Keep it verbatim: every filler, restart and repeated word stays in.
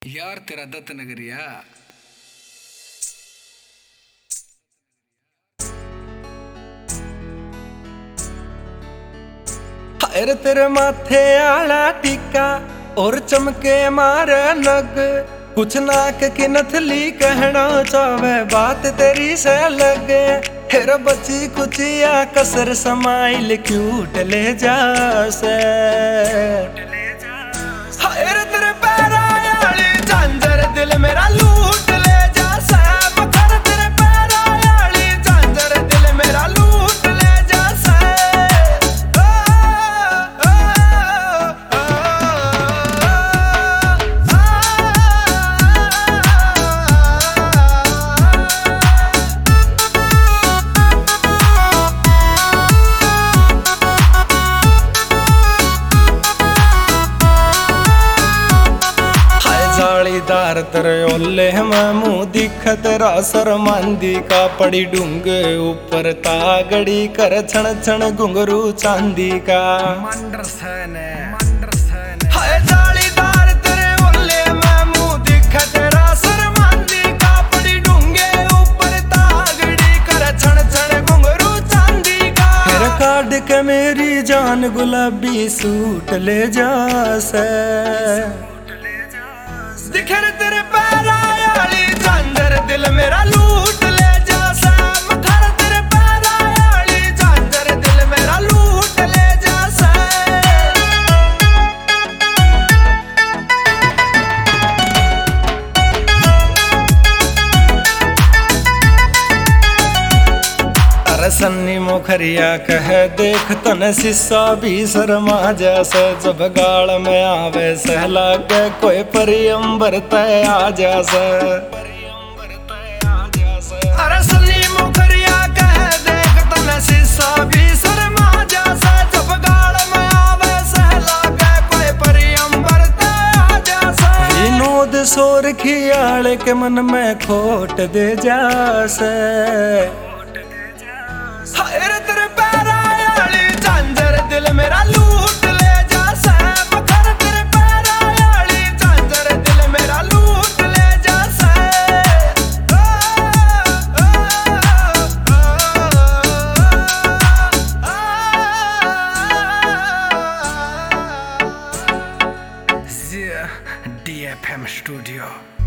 यार तेरा दत्त नगरिया। हायर तेरे माथे आला टीका और चमके मारे नग, कुछ नाक की नथली कहना चावे बात तेरी से लगे। हेर बची कुचिया कसर समाइल क्यूट ले जा से। हायर तेरे पैरा आली झांझर दिल मेरा लूट ले जा से। मखर तेरे पैरा आली झांझर दिल मेरा लूट ले जा से। जालीदार तेरे ओले में मुंह दिख तेरा शर्मांदी का पड़ी डूंगे ऊपर तागड़ी कर छण छण घुंघरू चांदी का। हाय जालीदार तेरे ओले में मुंह दिख तेरा शर्मांदी का पड़ी डूंगे ऊपर तागड़ी कर छण छण घुंघरू चांदी का। फिर काट के मेरी जान गुलाबी सूट ले जा से। दिखर तेरे पैरा आली झांझर दिल मेरा लूट ले जा सा। मखर तेरे पैरा आली झांझर दिल मेरा लूट ले जा सा। अरे सन्नी मोखरिया कह देख तन सिस्सा भी शर्मा जैसे। जब गाल में आवे सहला के कोई परी अंबर तय आ जैसे। अरे सन्नी मोखरिया कह देख तन सिस्सा भी शर्मा जैसे। जब गाल में आवे सहला के कोई परी अंबर तय आ जैसे। विनोद सोर खियाल के मन में खोट दे जैसे। हायर तेरे पैरा आली झांझर दिल मेरा लूट ले जा से। मखर तेरे पैरा आली झांझर दिल मेरा लूट ले जा से। D F M studio.